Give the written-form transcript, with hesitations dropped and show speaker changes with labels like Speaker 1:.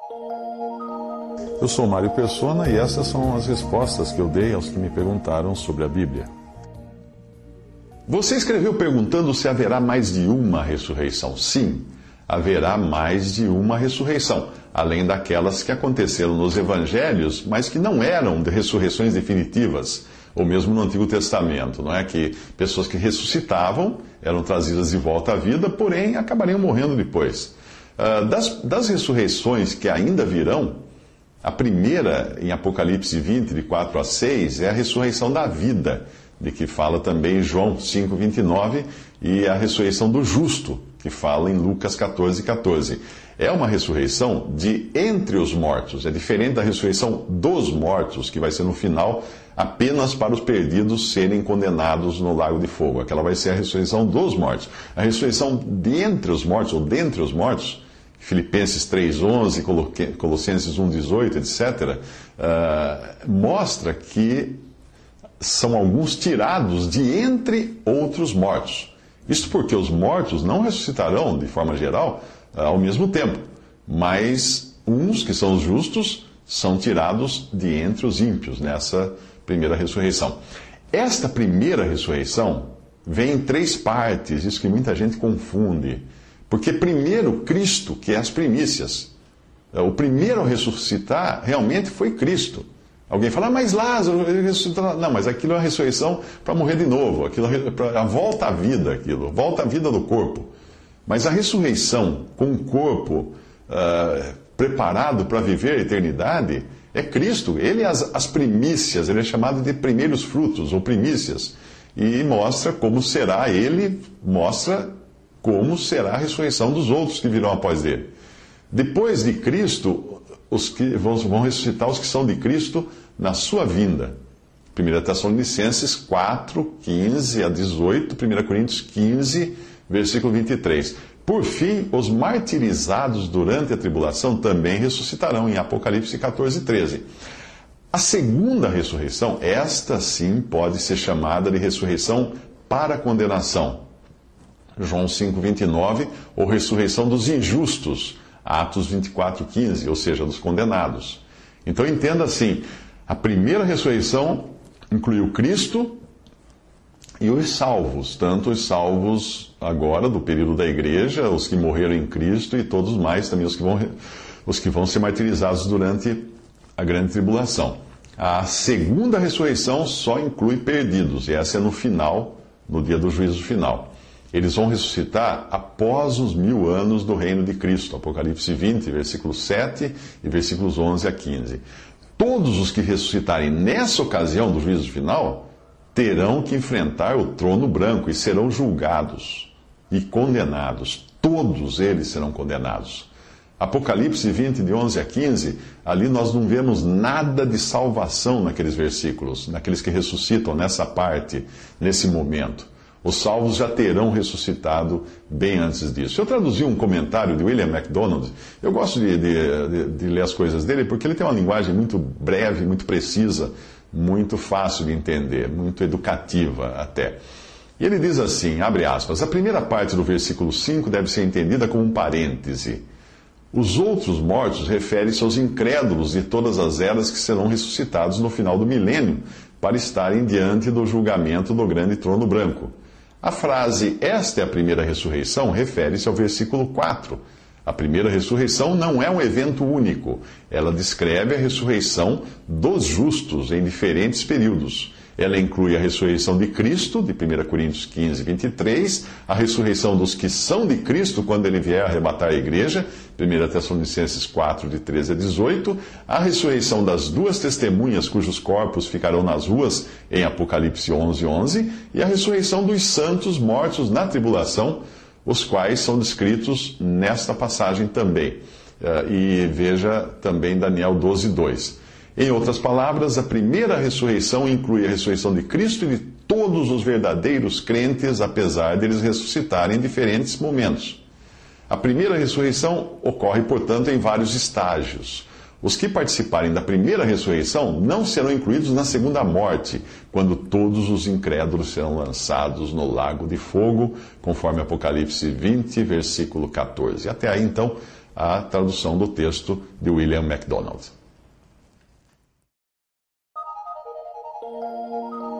Speaker 1: Eu sou Mário Persona e essas são as respostas que eu dei aos que me perguntaram sobre a Bíblia.
Speaker 2: Você escreveu perguntando se haverá mais de uma ressurreição. Sim, haverá mais de uma ressurreição, além daquelas que aconteceram nos evangelhos, mas que não eram de ressurreições definitivas, ou mesmo no Antigo Testamento, não é? Que pessoas que ressuscitavam eram trazidas de volta à vida, porém acabariam morrendo depois. Das ressurreições que ainda virão, a primeira, em Apocalipse 20, de 4 a 6, é a ressurreição da vida, de que fala também João 5,29, e a ressurreição do justo, que fala em Lucas 14,14. É uma ressurreição de entre os mortos, é diferente da ressurreição dos mortos, que vai ser no final apenas para os perdidos serem condenados no lago de fogo. Aquela vai ser a ressurreição dos mortos. A ressurreição de entre os mortos, ou dentre os mortos, Filipenses 3,11, Colossenses 1,18, etc., mostra que são alguns tirados de entre outros mortos. Isto porque os mortos não ressuscitarão, de forma geral, ao mesmo tempo, mas uns, que são os justos, são tirados de entre os ímpios nessa primeira ressurreição. Esta primeira ressurreição vem em 3 partes, isso que muita gente confunde. Porque primeiro Cristo, que é as primícias. O primeiro a ressuscitar realmente foi Cristo. Alguém fala, mas Lázaro, ele ressuscitou. Não, mas aquilo é uma ressurreição para morrer de novo. Aquilo é para a volta à vida, aquilo. Volta à vida do corpo. Mas a ressurreição com o corpo preparado para viver a eternidade é Cristo. Ele é as primícias, ele é chamado de primeiros frutos, ou primícias. E mostra como será como será a ressurreição dos outros que virão após ele. Depois de Cristo, os que vão ressuscitar os que são de Cristo na sua vinda. 1 Tessalonicenses 4, 15 a 18, 1 Coríntios 15, versículo 23. Por fim, os martirizados durante a tribulação também ressuscitarão, em Apocalipse 14, 13. A segunda ressurreição, esta sim pode ser chamada de ressurreição para condenação. João 5,29, ou ressurreição dos injustos, Atos 24,15, ou seja, dos condenados. Então entenda assim, a primeira ressurreição incluiu Cristo e os salvos, tanto os salvos agora do período da igreja, os que morreram em Cristo e todos mais, também os que vão ser martirizados durante a grande tribulação. A segunda ressurreição só inclui perdidos, e essa é no final, no dia do juízo final. Eles vão ressuscitar após os 1000 anos do reino de Cristo. Apocalipse 20, versículos 7 e versículos 11 a 15. Todos os que ressuscitarem nessa ocasião do juízo final terão que enfrentar o trono branco e serão julgados e condenados. Todos eles serão condenados. Apocalipse 20, de 11 a 15, ali nós não vemos nada de salvação naqueles versículos, naqueles que ressuscitam nessa parte, nesse momento. Os salvos já terão ressuscitado bem antes disso. Eu traduzi um comentário de William MacDonald. Eu gosto de ler as coisas dele porque ele tem uma linguagem muito breve, muito precisa, muito fácil de entender, muito educativa até. E ele diz assim, abre aspas, a primeira parte do versículo 5 deve ser entendida como um parêntese. Os outros mortos referem-se aos incrédulos de todas as eras que serão ressuscitados no final do milênio para estarem diante do julgamento do grande trono branco. A frase, esta é a primeira ressurreição, refere-se ao versículo 4. A primeira ressurreição não é um evento único. Ela descreve a ressurreição dos justos em diferentes períodos. Ela inclui a ressurreição de Cristo, de 1 Coríntios 15, 23, a ressurreição dos que são de Cristo quando ele vier arrebatar a igreja, 1 Tessalonicenses 4, de 13 a 18, a ressurreição das 2 testemunhas cujos corpos ficarão nas ruas, em Apocalipse 11, 11, e a ressurreição dos santos mortos na tribulação, os quais são descritos nesta passagem também. E veja também Daniel 12, 2. Em outras palavras, a primeira ressurreição inclui a ressurreição de Cristo e de todos os verdadeiros crentes, apesar de eles ressuscitarem em diferentes momentos. A primeira ressurreição ocorre, portanto, em vários estágios. Os que participarem da primeira ressurreição não serão incluídos na segunda morte, quando todos os incrédulos serão lançados no lago de fogo, conforme Apocalipse 20, versículo 14. Até aí, então, a tradução do texto de William MacDonald.